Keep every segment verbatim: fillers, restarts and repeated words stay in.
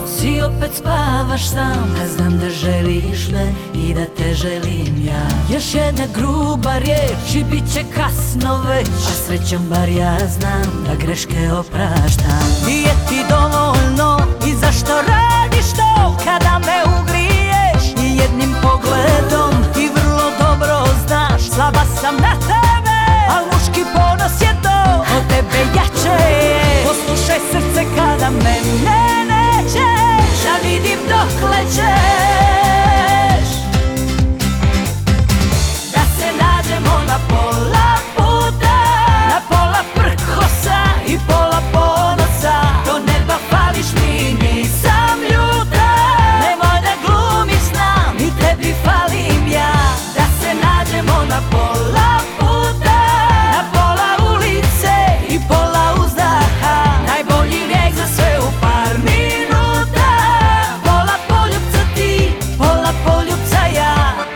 noći opet spavaš sam, a znam da želiš me i da te želim ja. Još jedna gruba riječ i bit će kasno već, a srećom bar ja znam da greške opraštam. Nije ti dovoljno i zašto radiš to kada me ugriješ i jednim pogledom ti vrlo dobro znaš slaba sam na tebe, al muški ponos je to od tebe jače je. Poslušaj srce kada me ne nećeš, da vidim dokle ćeš. Da se nađemo na pola puta, na pola prkosa i pola ponosa. Do neba fališ mi, nisam ljuta, nemoj da glumiš znam i tebi falim ja. Da se nađemo na pola puta, na pola ulice i pola uzdaha. Najbolji lijek za sve u par minuta. Pola poljupca ti, pola poljupca ja.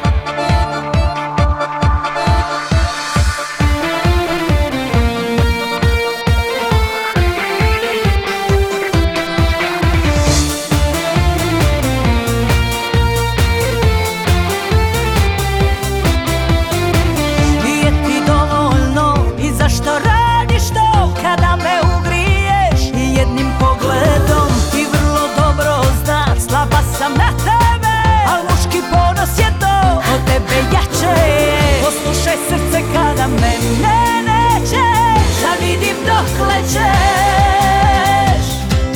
Nije ti dovoljno i zašto radiš to kada me ugriješ i jednim pogledom ti vrlo dobro znaš slaba sam na tebe, al muški ponos je to od tebe jače je. Poslušaj srce kada me ne nećeš, da vidim dokle ćeš.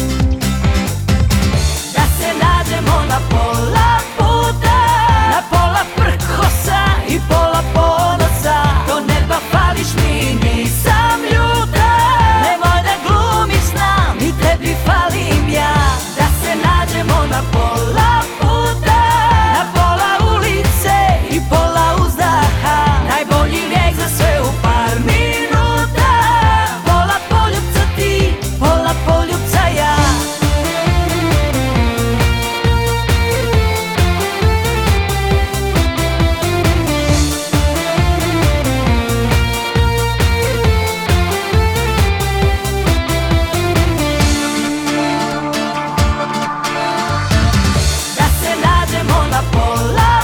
Da se nađemo na pola puta, na pola prkosa i pola ponosa. Do neba fališ mi, nisam ljuta, nemoj da glumiš znam i tebi falim ja. Da se nađemo na pola puta, na pola ulice i pola uzdaha. Najbolji lijek za sve u par minuta. Pola poljupca ti, pola poljupca ja. Da se nađemo na pola